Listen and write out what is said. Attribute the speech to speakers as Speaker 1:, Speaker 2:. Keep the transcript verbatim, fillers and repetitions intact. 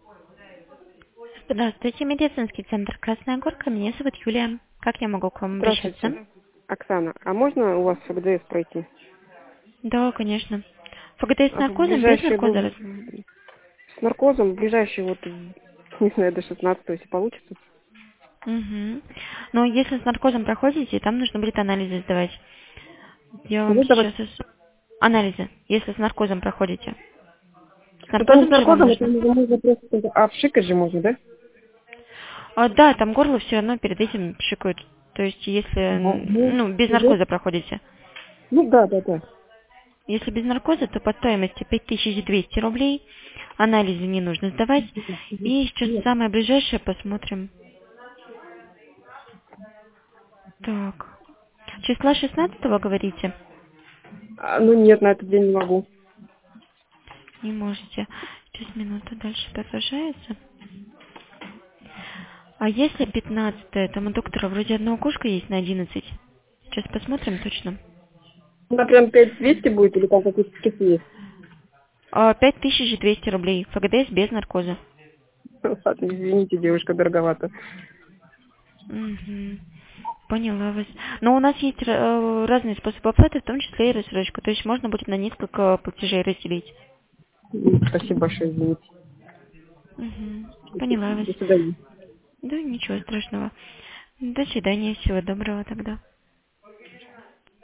Speaker 1: Здравствуйте, медицинский центр «Красная Горка». Меня зовут Юлия. Как я могу к вам обращаться?
Speaker 2: Здравствуйте, Оксана. А можно у вас ФГДС пройти?
Speaker 1: Да, конечно. ФГТС с
Speaker 2: А в
Speaker 1: наркозом, без
Speaker 2: ближайшие
Speaker 1: наркоза?
Speaker 2: вы-
Speaker 1: раз-
Speaker 2: с наркозом, в ближайшие вот, не знаю, до шестнадцатого, если получится.
Speaker 1: Угу. Но если с наркозом проходите, там нужно будет анализы сдавать. Я вам
Speaker 2: Что сдавать?
Speaker 1: сейчас... ис- Анализы, если с наркозом проходите. С
Speaker 2: Ну там с
Speaker 1: наркозом же вам
Speaker 2: наркозом, это
Speaker 1: нужно?
Speaker 2: не можно просто... А пшикать же можно, да?
Speaker 1: А, да, там горло все равно перед этим пшикают. То есть, если,
Speaker 2: Ага.
Speaker 1: м,
Speaker 2: Ну,
Speaker 1: ну, без
Speaker 2: уже-
Speaker 1: наркоза проходите.
Speaker 2: ну да, да, да.
Speaker 1: Если без наркоза, то по стоимости пять тысяч двести рублей. Анализы не нужно сдавать. И сейчас самое ближайшее посмотрим. Так. Числа шестнадцатого говорите?
Speaker 2: А, ну нет, на этот день не могу.
Speaker 1: Не можете. Сейчас минуту дальше продолжается. А если пятнадцатое, там у доктора вроде одно окошко есть на одиннадцать. Сейчас посмотрим точно.
Speaker 2: Ну, а прям пять двести будет или там какие-то скидки есть?
Speaker 1: А, пять тысяч двести рублей. ФГДС без наркоза.
Speaker 2: Ладно, извините, девушка, дороговато.
Speaker 1: Мгм. Поняла вас. Но у нас есть э, разные способы оплаты, в том числе и рассрочка. То есть можно будет на несколько платежей разделить.
Speaker 2: М, Спасибо большое, извините.
Speaker 1: Мгм. Поняла вас.
Speaker 2: До свидания.
Speaker 1: Да, ничего страшного. До свидания, всего доброго тогда.